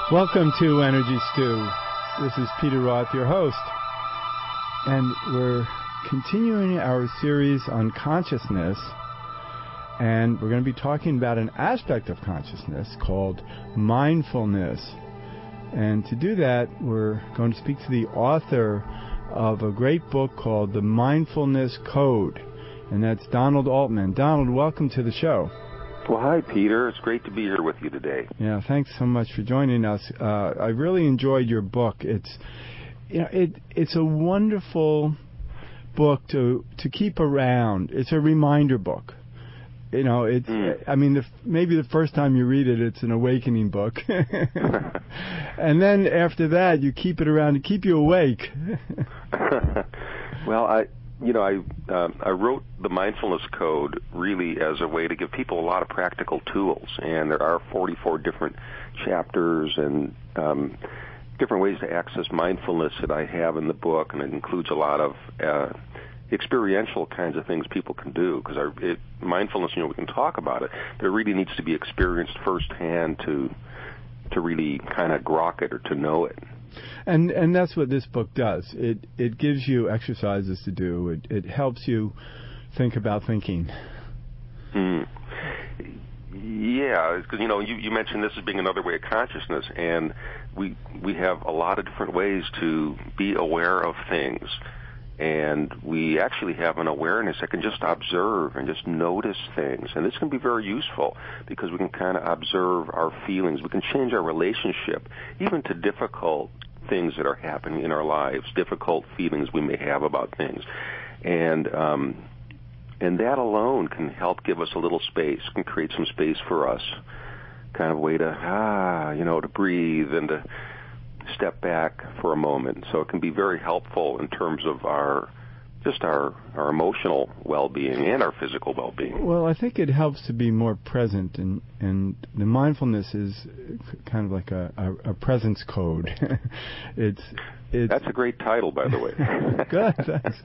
Welcome to Energy Stew. This is Peter Roth, your host, and we're continuing our series on consciousness, and we're going to be talking about an aspect of consciousness called mindfulness. And to do that, we're going to speak to the author of a great book called The Mindfulness Code, and that's Donald Altman. Donald, welcome to the show. Well, hi, Peter. It's great to be here with you today. Yeah, thanks so much for joining us. I really enjoyed your book. It's a wonderful book to keep around. It's a reminder book. I mean, maybe the first time you read it, it's an awakening book. And then after that, you keep it around to keep you awake. Well, I wrote the Mindfulness Code really as a way to give people a lot of practical tools, and there are 44 different chapters and different ways to access mindfulness that I have in the book, and it includes a lot of experiential kinds of things people can do, because mindfulness, we can talk about it, but it really needs to be experienced firsthand to really kind of grok it or to know it. And that's what this book does. It gives you exercises to do. It helps you think about thinking. Yeah, because you mentioned this as being another way of consciousness, and we have a lot of different ways to be aware of things, and we actually have an awareness that can just observe and just notice things, and this can be very useful because we can kind of observe our feelings. We can change our relationship even to difficult things that are happening in our lives, difficult feelings we may have about things. And that alone can help give us a little space, can create some space for us, kind of a way to, to breathe and to step back for a moment. So it can be very helpful in terms of our emotional well-being and our physical well-being. Well, I think it helps to be more present, and the mindfulness is kind of like a presence code. It's That's a great title, by the way. Good, thanks.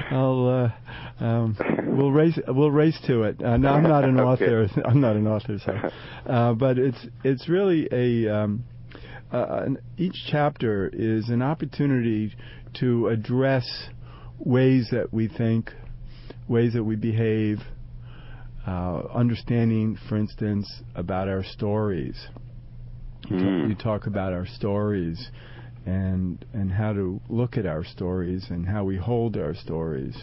We'll race to it. No, I'm not an author. Okay. I'm not an author, so. But it's really each chapter is an opportunity to address ways that we think, ways that we behave, understanding, for instance, about our stories. You talk about our stories and how to look at our stories and how we hold our stories.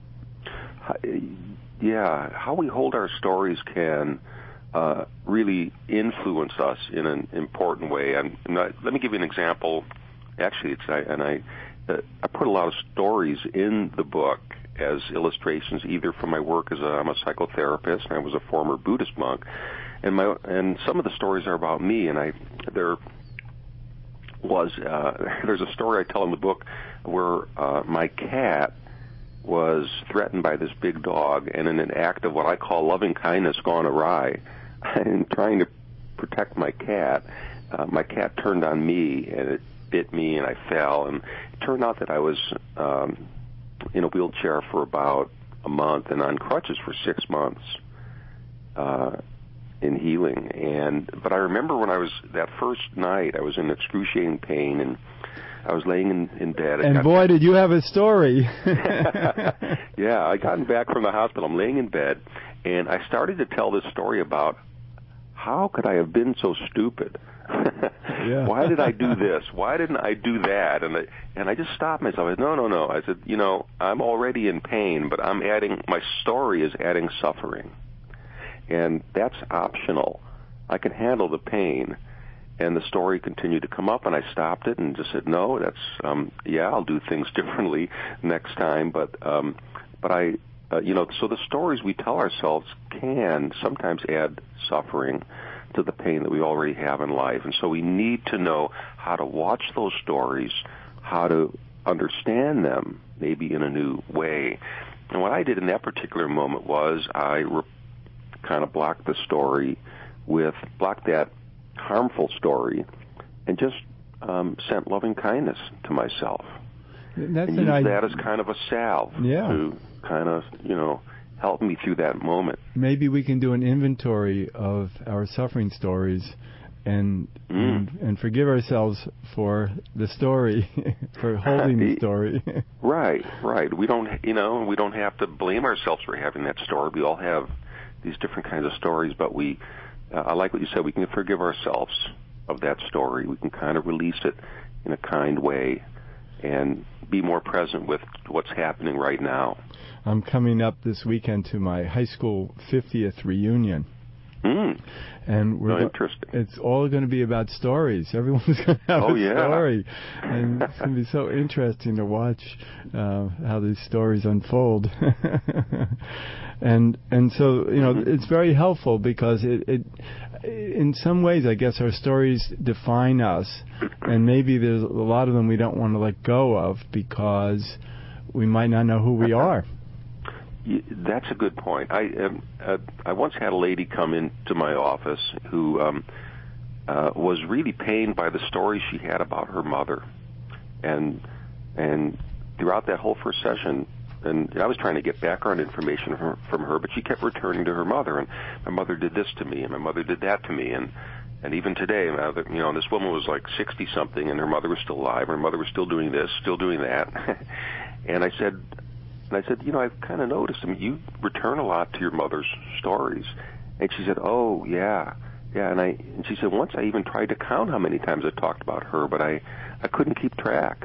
Yeah, how we hold our stories can really influence us in an important way. Let me give you an example. Actually, I put a lot of stories in the book as illustrations, either from my work I'm a psychotherapist, and I was a former Buddhist monk, and some of the stories are about me. And there's a story I tell in the book where my cat was threatened by this big dog, and in an act of what I call loving kindness gone awry, and trying to protect my cat turned on me, and it bit me, and I fell, and it turned out that I was in a wheelchair for about a month and on crutches for 6 months in healing. But I remember when that first night, I was in excruciating pain, and I was laying in bed. And boy, did you have a story. Yeah, I gotten back from the hospital. I'm laying in bed, and I started to tell this story about how could I have been so stupid? Yeah. Why did I do this? Why didn't I do that? And I just stopped myself. I said, no. I said, I'm already in pain, but my story is adding suffering. And that's optional. I can handle the pain. And the story continued to come up, and I stopped it and just said, no, I'll do things differently next time. But so the stories we tell ourselves can sometimes add suffering to the pain that we already have in life. And so we need to know how to watch those stories, how to understand them maybe in a new way. And what I did in that particular moment was I kind of blocked that harmful story and just sent loving kindness to myself. And use that as kind of a salve to kind of, help me through that moment. Maybe we can do an inventory of our suffering stories and forgive ourselves for the story, for holding the story. Right. We don't have to blame ourselves for having that story. We all have these different kinds of stories, but I like what you said. We can forgive ourselves of that story. We can kind of release it in a kind way and be more present with what's happening right now. I'm coming up this weekend to my high school 50th reunion. And interesting. It's all going to be about stories. Everyone's going to have a story. And it's going to be so interesting to watch how these stories unfold. and so, it's very helpful because it in some ways, I guess, our stories define us. And maybe there's a lot of them we don't want to let go of because we might not know who we are. That's a good point. I once had a lady come into my office who was really pained by the story she had about her mother, and throughout that whole first session, and I was trying to get background information from her, but she kept returning to her mother, and my mother did this to me, and my mother did that to me, and even today, this woman was like 60-something, and her mother was still alive, her mother was still doing this, still doing that, and I said, I've kind of noticed, you return a lot to your mother's stories. And she said, oh, yeah. And she said, once I even tried to count how many times I talked about her, but I couldn't keep track.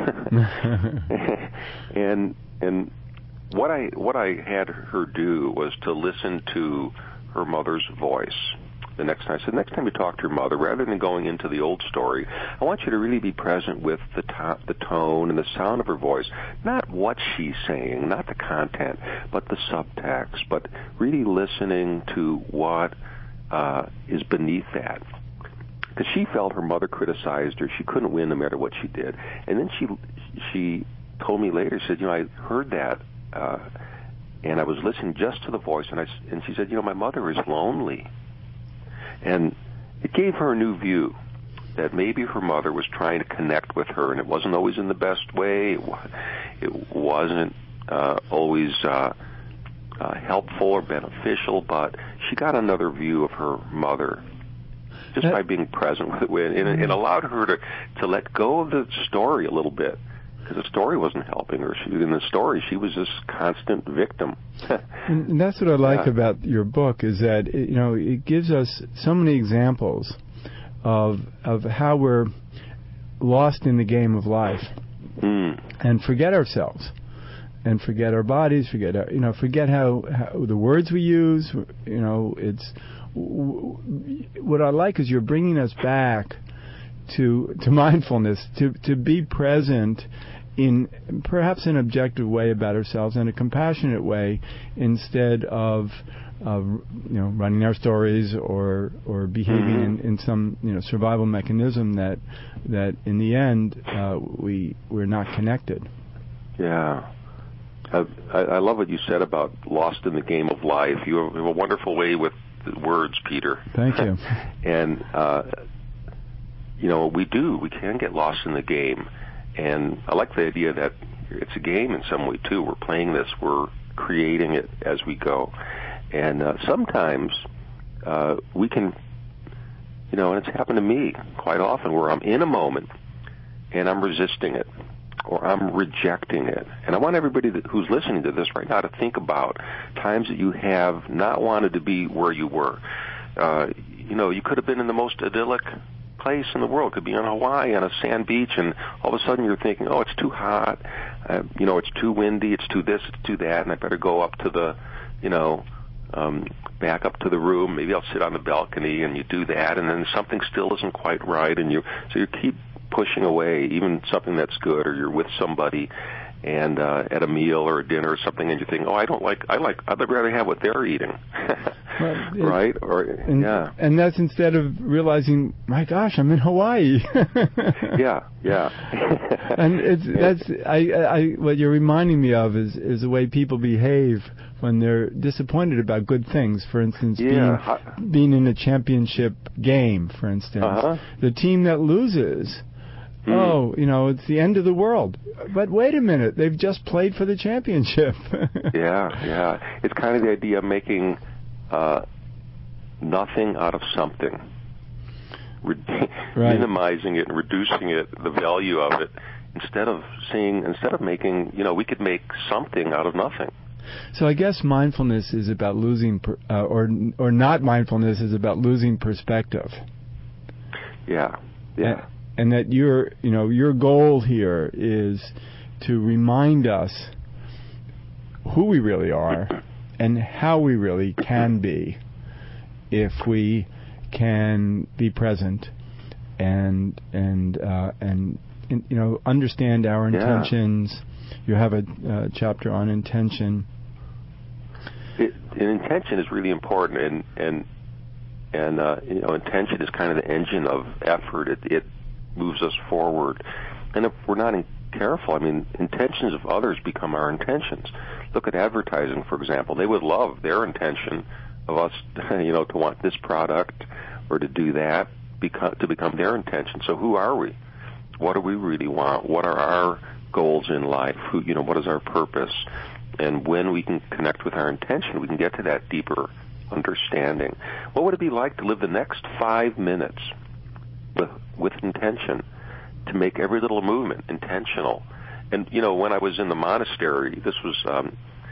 and what I had her do was to listen to her mother's voice. The next time you talk to your mother, rather than going into the old story, I want you to really be present with the tone and the sound of her voice. Not what she's saying, not the content, but the subtext, but really listening to what is beneath that. Because she felt her mother criticized her. She couldn't win no matter what she did. And then she told me later, she said, I heard that, and I was listening just to the voice, and she said, my mother is lonely. And it gave her a new view that maybe her mother was trying to connect with her, and it wasn't always in the best way. It wasn't always helpful or beneficial, but she got another view of her mother just by being present with it, and allowed her to let go of the story a little bit. Because the story wasn't helping her. In the story, she was this constant victim. And that's what I like about your book, is that it gives us so many examples of how we're lost in the game of life and forget ourselves and forget our bodies, forget how the words we use. It's what I like is you're bringing us back to mindfulness, to be present in perhaps an objective way about ourselves and a compassionate way, instead of running our stories or behaving in some survival mechanism that in the end we're not connected. Yeah. I love what you said about lost in the game of life. You have a wonderful way with the words, Peter. Thank you. And we can get lost in the game. And I like the idea that it's a game in some way, too. We're playing this. We're creating it as we go. And sometimes we can, and it's happened to me quite often, where I'm in a moment and I'm resisting it or I'm rejecting it. And I want everybody who's listening to this right now to think about times that you have not wanted to be where you were. You could have been in the most idyllic place in the world. Could be on Hawaii on a sand beach, and all of a sudden you're thinking, oh, it's too hot, it's too windy, it's too this, it's too that, and I better go up to the, back up to the room. Maybe I'll sit on the balcony, and you do that, and then something still isn't quite right, and you keep pushing away even something that's good, or you're with somebody and at a meal or a dinner or something, and you think, oh, I'd rather have what they're eating. Right? And that's instead of realizing, my gosh, I'm in Hawaii. Yeah. And what you're reminding me of is the way people behave when they're disappointed about good things. For instance, being in a championship game, for instance. The team that loses, it's the end of the world. But wait a minute, they've just played for the championship. Yeah. It's kind of the idea of making nothing out of something. minimizing it and reducing it, the value of it, instead of making, we could make something out of nothing. So I guess mindfulness is about losing, or not mindfulness is about losing perspective. Yeah. And that your goal here is to remind us who we really are and how we really can be if we can be present and understand our intentions. You have a chapter on intention. Intention is really important, and intention is kind of the engine of effort. It moves us forward, and if we're not careful, intentions of others become our intentions. Look at advertising, for example. They would love their intention of us, to want this product or to do that, to become their intention. So who are we? What do we really want? What are our goals in life? What is our purpose? And when we can connect with our intention, we can get to that deeper understanding. What would it be like to live the next 5 minutes with intention, to make every little movement intentional? And, when I was in the monastery, this was,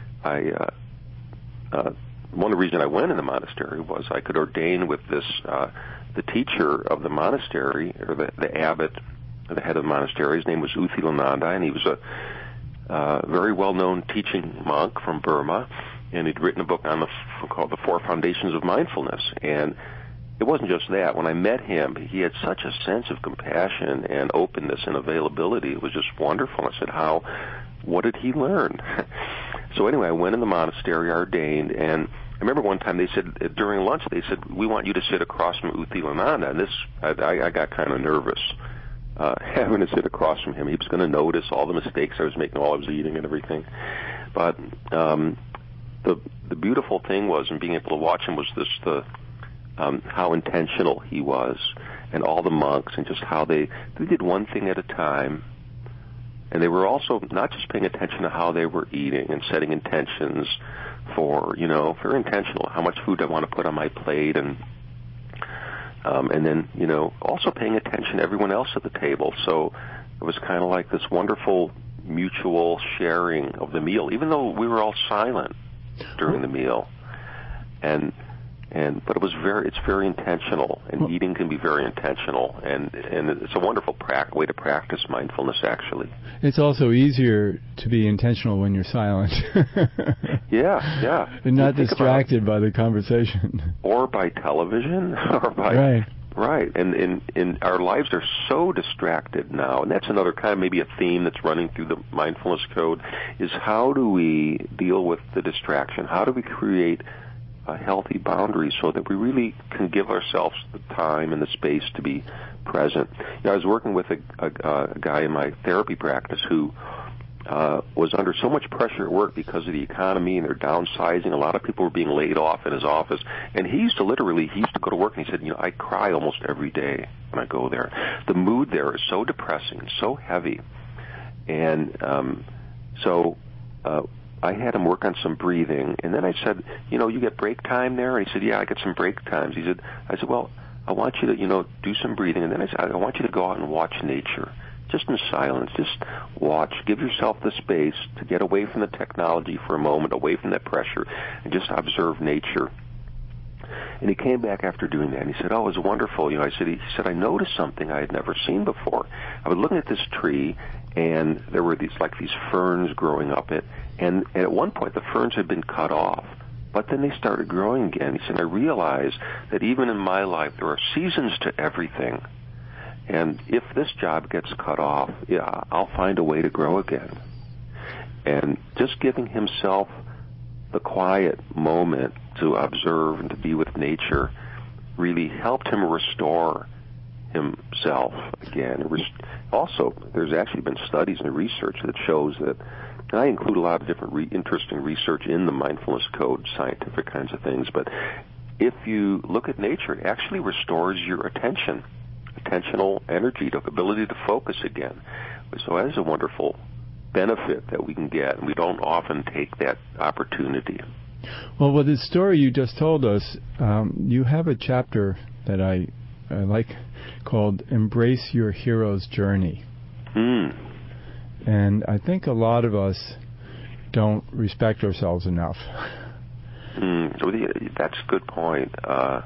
one of the reasons I went in the monastery was I could ordain with this, the teacher of the monastery, or the abbot, the head of the monastery. His name was U Thilananda, and he was a very well-known teaching monk from Burma, and he'd written a book called The Four Foundations of Mindfulness. And it wasn't just that. When I met him, he had such a sense of compassion and openness and availability. It was just wonderful. I said, what did he learn? So anyway, I went in the monastery, ordained, and I remember one time they said, during lunch, they said, we want you to sit across from U Thilananda. And I got kind of nervous having to sit across from him. He was going to notice all the mistakes I was making while I was eating and everything. But the beautiful thing was, in being able to watch him, was how intentional he was, and all the monks, and just how they did one thing at a time. And they were also not just paying attention to how they were eating and setting intentions for, very intentional, how much food I want to put on my plate, and then, also paying attention to everyone else at the table. So it was kind of like this wonderful mutual sharing of the meal, even though we were all silent during the meal. But it's very intentional, and eating can be very intentional, and it's a wonderful way to practice mindfulness, actually. It's also easier to be intentional when you're silent. Yeah. And not distracted by the conversation. Or by television, or by... Right. And our lives are so distracted now, and that's another kind of maybe a theme that's running through the mindfulness code, is how do we deal with the distraction? How do we create a healthy boundary so that we really can give ourselves the time and the space to be present? I was working with a guy in my therapy practice who was under so much pressure at work because of the economy, and they're downsizing. A lot of people were being laid off in his office, and he used to go to work, and he said, I cry almost every day when I go there. The mood there is so depressing, so heavy. And so I had him work on some breathing, and then I said, you get break time there? And he said, yeah, I get some break times. I said, well, I want you to, do some breathing. And then I said, I want you to go out and watch nature, just in silence. Just watch. Give yourself the space to get away from the technology for a moment, away from that pressure, and just observe nature. And he came back after doing that, and he said, oh, it was wonderful. He said, I noticed something I had never seen before. I was looking at this tree, and there were these ferns growing up it, and at one point the ferns had been cut off, but then they started growing again. He said, I realized that even in my life there are seasons to everything, and if this job gets cut off, I'll find a way to grow again. And just giving himself the quiet moment to observe and to be with nature really helped him restore himself again. Also, there's actually been studies and research that shows that, and I include a lot of different interesting research in the mindfulness code, scientific kinds of things, but if you look at nature, it actually restores your attentional energy, the ability to focus again. So that is a wonderful benefit that we can get, and we don't often take that opportunity. Well, with the story you just told us, you have a chapter that I called "Embrace Your Hero's Journey." And I think a lot of us don't respect ourselves enough. That's a good point. I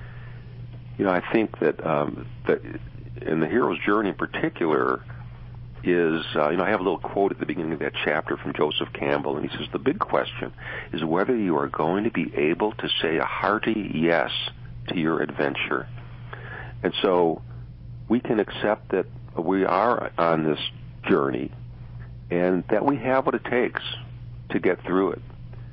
think that in the hero's journey in particular is, I have a little quote at the beginning of that chapter from Joseph Campbell, and he says, the big question is whether you are going to be able to say a hearty yes to your adventure. And so we can accept that we are on this journey and that we have what it takes to get through it.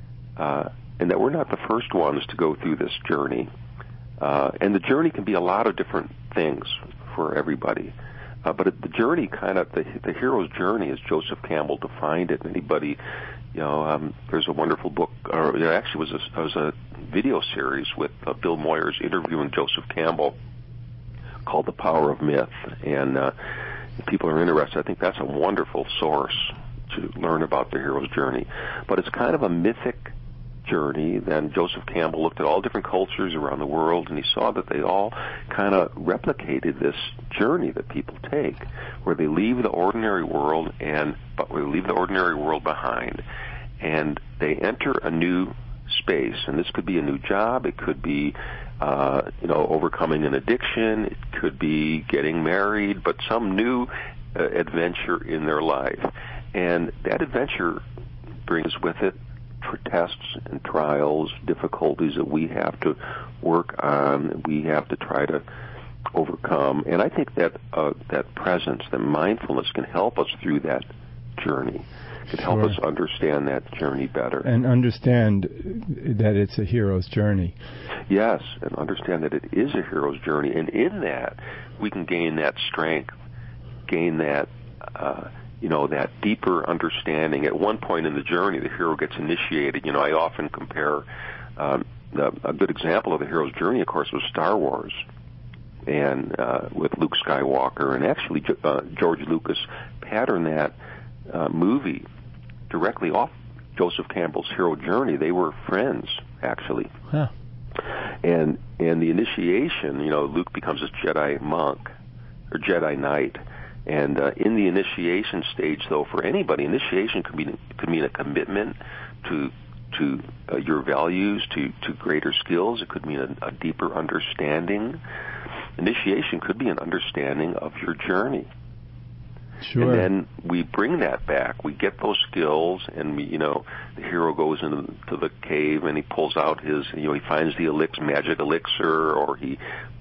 And that we're not the first ones to go through this journey. And the journey can be a lot of different things for everybody. But the journey, the hero's journey, as Joseph Campbell defined it. Anybody, there's a wonderful book, or there actually was a video series with Bill Moyers interviewing Joseph Campbell called The Power of Myth. And if people are interested, I think that's a wonderful source to learn about the hero's journey. But it's kind of a mythic journey. Then Joseph Campbell looked at all different cultures around the world, and he saw that they all kind of replicated this journey that people take, where they leave the ordinary world but they leave the ordinary world behind, and they enter a new space. And this could be a new job. It could be, overcoming an addiction. It could be getting married, but some new adventure in their life. And that adventure brings with it tests and trials, difficulties that we have to work on, we have to try to overcome. And I think that that presence, that mindfulness can help us through that journey, can help us understand that journey better. And understand that it's a hero's journey. Yes, and understand that it is a hero's journey. And in that, we can gain that strength, gain that that deeper understanding. At one point in the journey, the hero gets initiated. I often compare a good example of the hero's journey, of course, was Star Wars, and with Luke Skywalker. And actually, George Lucas patterned that movie directly off Joseph Campbell's hero journey. They were friends, actually. Huh. And the initiation, Luke becomes a Jedi monk or Jedi Knight. And in the initiation stage, though, for anybody, initiation could mean a commitment to your values, to greater skills. It could mean a deeper understanding. Initiation could be an understanding of your journey. Sure. And then we bring that back. We get those skills, and the hero goes into the cave and he pulls out he finds the magic elixir, or he,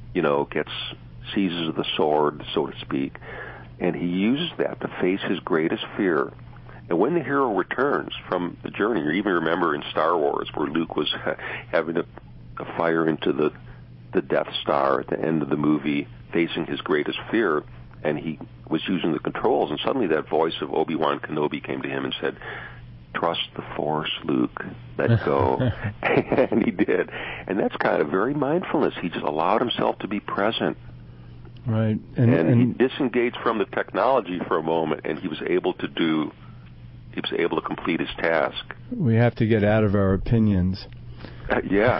seizes the sword, so to speak. And he uses that to face his greatest fear. And when the hero returns from the journey, you even remember in Star Wars where Luke was having to fire into the Death Star at the end of the movie, facing his greatest fear, and he was using the controls, and suddenly that voice of Obi-Wan Kenobi came to him and said, "Trust the Force, Luke. Let go." And he did. And that's kind of very mindfulness. He just allowed himself to be present. Right. And he disengaged from the technology for a moment, and he was able to complete his task. We have to get out of our opinions. Yeah.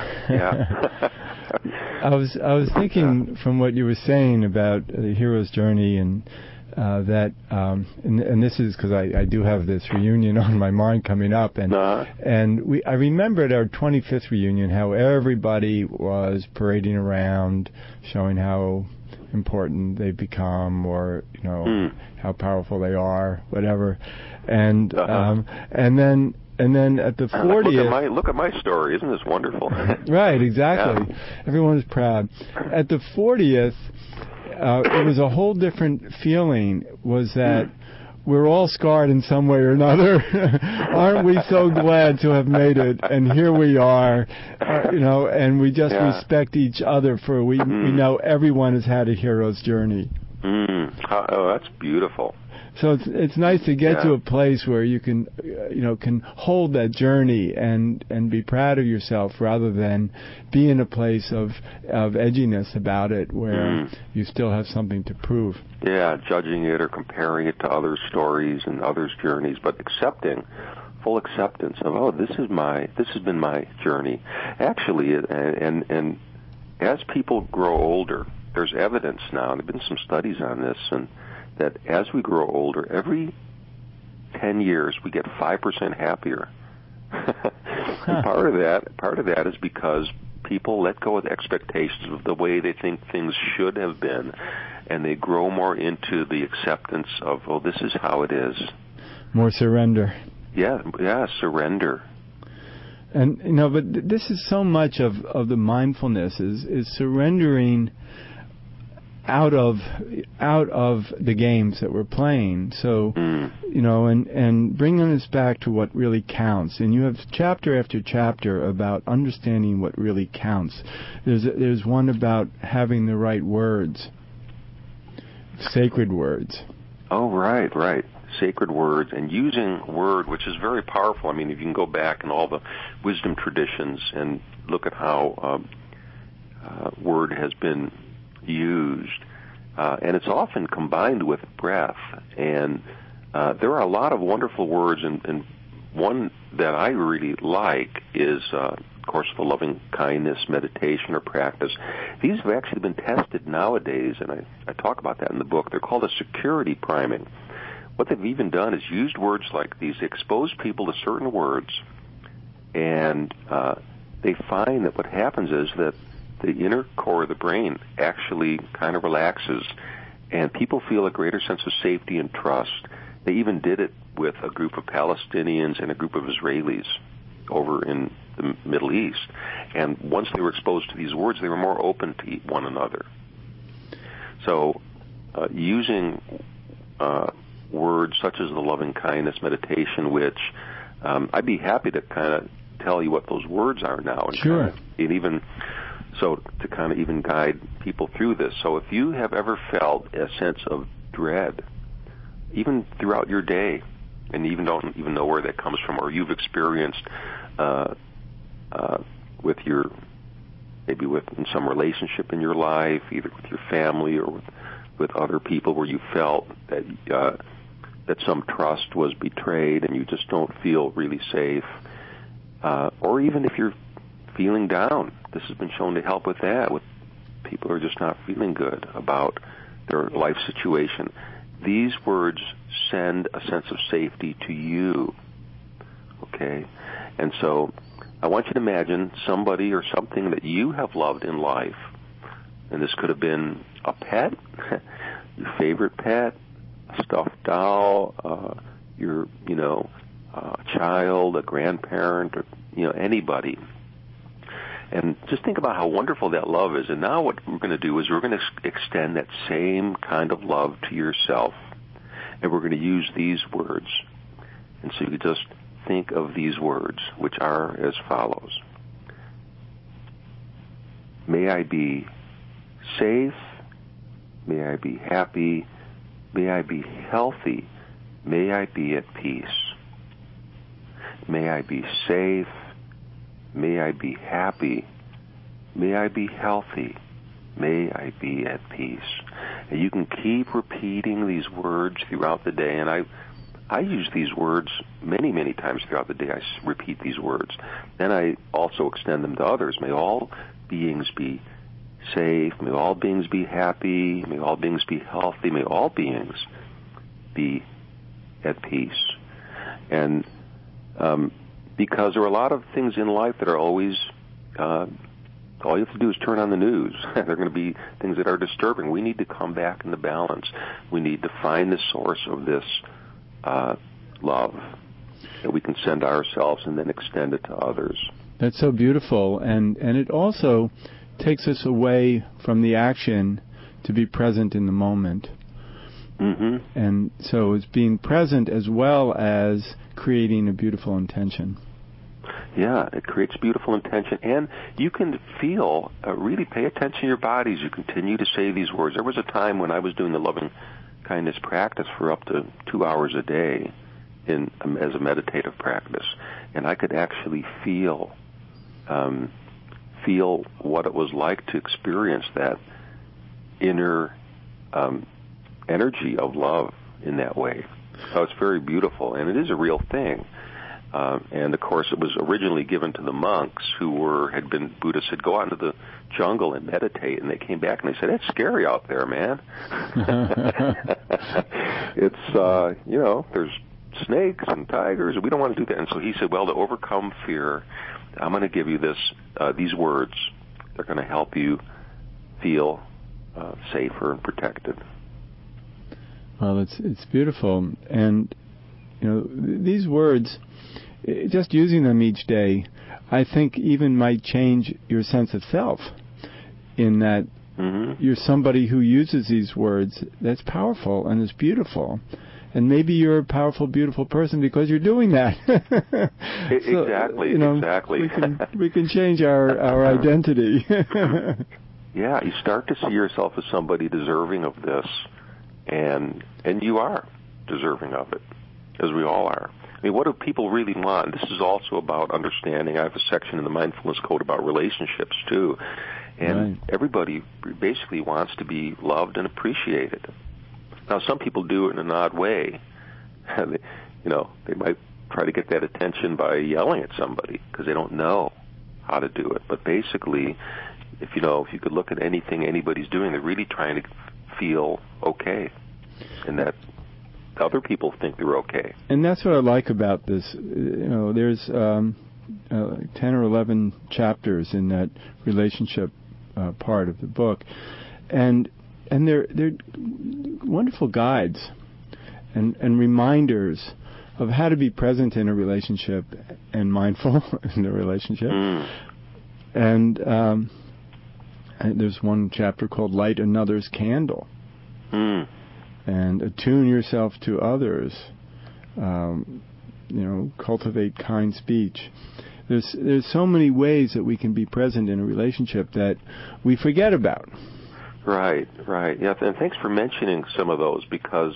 I was thinking from what you were saying about the hero's journey, and that and this is because I do have this reunion on my mind coming up, and I remember at our 25th reunion how everybody was parading around, showing how important they've become, or how powerful they are, whatever, and then at the 40th, look at my story. Isn't this wonderful? Right, exactly. Yeah. Everyone was proud. At the 40th, it was a whole different feeling. Was that we're all scarred in some way or another? Aren't we so glad to have made it? And here we are, and we just respect each other for we know everyone has had a hero's journey. Oh, that's beautiful. So it's nice to get to a place where you can hold that journey and be proud of yourself, rather than be in a place of edginess about it where you still have something to prove. Yeah, judging it or comparing it to other stories and others' journeys, but full acceptance of, this has been my journey. Actually, and as people grow older, there's evidence now, and there have been some studies on this, and that as we grow older, every 10 years we get 5% happier. And part of that is because people let go of the expectations of the way they think things should have been, and they grow more into the acceptance of, oh, this is how it is. More surrender. Yeah, surrender. And but this is so much of the mindfulness is surrendering out of the games that we're playing. So and bringing us back to what really counts. And you have chapter after chapter about understanding what really counts. There's one about having the right words, sacred words. Oh, right. Sacred words, and using word, which is very powerful. I mean, if you can go back in all the wisdom traditions and look at how word has been used, and it's often combined with breath. And there are a lot of wonderful words, and one that I really like is, of course, the loving kindness meditation or practice. These have actually been tested nowadays, and I talk about that in the book. They're called a security priming. What they've even done is used words like these, expose people to certain words, and they find that what happens is that the inner core of the brain actually kind of relaxes, and people feel a greater sense of safety and trust. They even did it with a group of Palestinians and a group of Israelis over in the Middle East. And once they were exposed to these words, they were more open to one another. So using words such as the loving kindness meditation, which I'd be happy to kind of tell you what those words are now. And sure. And even so, to kind of even guide people through this. So if you have ever felt a sense of dread, even throughout your day, and you even don't even know where that comes from, or you've experienced with your, maybe in some relationship in your life, either with your family or with other people, where you felt that some trust was betrayed and you just don't feel really safe, or even if you're feeling down, this has been shown to help with that, with people who are just not feeling good about their life situation. These words send a sense of safety to you, okay? And so I want you to imagine somebody or something that you have loved in life, and this could have been a pet, your favorite pet, a stuffed doll, your, a child, a grandparent, or, anybody. And just think about how wonderful that love is. And now what we're going to do is we're going to extend that same kind of love to yourself. And we're going to use these words. And so you could just think of these words, which are as follows. May I be safe. May I be happy. May I be healthy. May I be at peace. May I be safe. May I be happy. May I be healthy. May I be at peace. And you can keep repeating these words throughout the day. And I use these words many, many times throughout the day. I repeat these words. Then I also extend them to others. May all beings be safe. May all beings be happy. May all beings be healthy. May all beings be at peace. And because there are a lot of things in life that are always, all you have to do is turn on the news. There are going to be things that are disturbing. We need to come back into balance. We need to find the source of this love that we can send to ourselves and then extend it to others. That's so beautiful. And it also takes us away from the action to be present in the moment. Mm-hmm. And so it's being present as well as creating a beautiful intention. Yeah, it creates beautiful intention. And you can feel, really pay attention to your body as you continue to say these words. There was a time when I was doing the loving kindness practice for up to 2 hours a day as a meditative practice. And I could actually feel what it was like to experience that inner energy of love in that way. So it's very beautiful, and it is a real thing. And of course, it was originally given to the monks who had been Buddhists, had go out into the jungle and meditate, and they came back and they said, "It's scary out there, man." It's there's snakes and tigers, and we don't want to do that. And so he said, "Well, to overcome fear, I'm going to give you these words. They're going to help you feel safer and protected." Well, it's beautiful, and these words, just using them each day, I think even might change your sense of self. In that you're somebody who uses these words that's powerful and is beautiful. And maybe you're a powerful, beautiful person because you're doing that. Exactly. We can change our identity. Yeah, you start to see yourself as somebody deserving of this, and you are deserving of it, as we all are. I mean, what do people really want? This is also about understanding. I have a section in the Mindfulness Code about relationships, too. And everybody basically wants to be loved and appreciated. Now, some people do it in an odd way. They might try to get that attention by yelling at somebody because they don't know how to do it. But basically, if you could look at anything anybody's doing, they're really trying to feel okay, and that other people think they're okay. And that's what I like about this. There's 10 or 11 chapters in that relationship part of the book, and they're wonderful guides and reminders of how to be present in a relationship and mindful in a relationship. And there's one chapter called "Light Another's Candle," and attune yourself to others. Cultivate kind speech. There's so many ways that we can be present in a relationship that we forget about. Right. Yeah, and thanks for mentioning some of those, because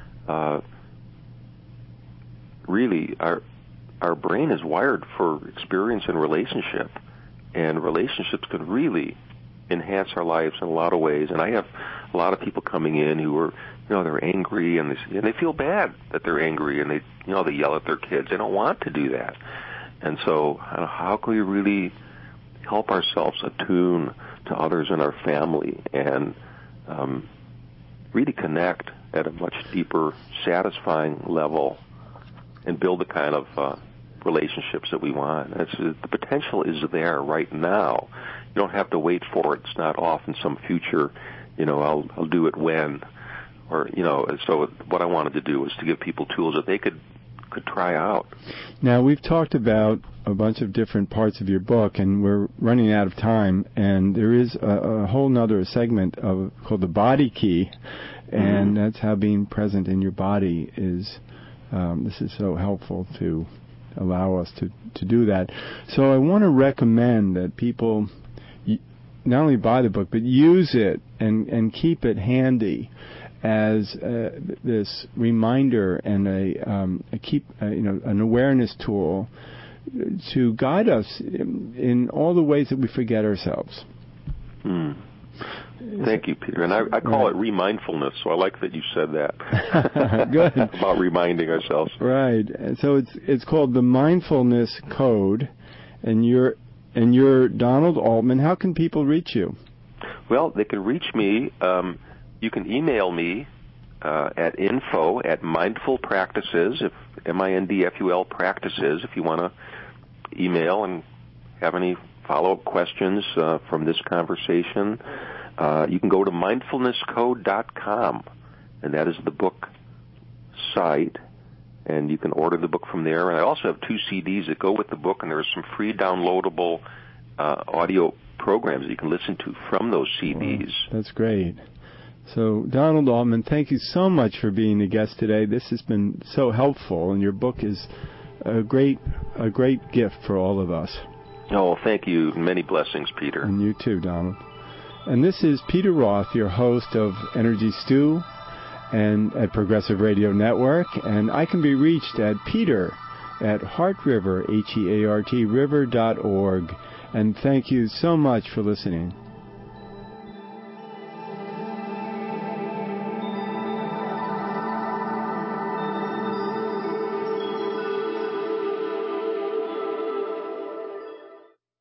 really our brain is wired for experience in relationship, and relationships can really enhance our lives in a lot of ways. And I have a lot of people coming in who are, they're angry, and they feel bad that they're angry, and they yell at their kids. They don't want to do that. And so how can we really help ourselves attune to others in our family and really connect at a much deeper, satisfying level and build the kind of relationships that we want? The potential is there right now. You don't have to wait for it. It's not off in some future, I'll do it when. So what I wanted to do was to give people tools that they could try out. Now, we've talked about a bunch of different parts of your book, and we're running out of time, and there is a whole nother segment called the Body Key, and that's how being present in your body is, this is so helpful to allow us to do that. So I want to recommend that people not only buy the book, but use it and keep it handy as this reminder and an awareness tool to guide us in all the ways that we forget ourselves. Thank you, Peter. And I call it remindfulness, so I like that you said that. Good. About reminding ourselves. Right. And so it's called the Mindfulness Code, and you're Donald Altman. How can people reach you? Well, they can reach me. You can email me at info@mindfulpractices, MINDFUL practices, if you want to email and have any follow-up questions from this conversation. You can go to mindfulnesscode.com, and that is the book site, and you can order the book from there. And I also have 2 CDs that go with the book, and there are some free downloadable audio programs that you can listen to from those CDs. Oh, that's great. So, Donald Altman, thank you so much for being a guest today. This has been so helpful, and your book is a great gift for all of us. Oh, thank you. Many blessings, Peter. And you too, Donald. And this is Peter Roth, your host of Energy Stew and at Progressive Radio Network. And I can be reached at peter@heartriver, HEART, river.org. And thank you so much for listening.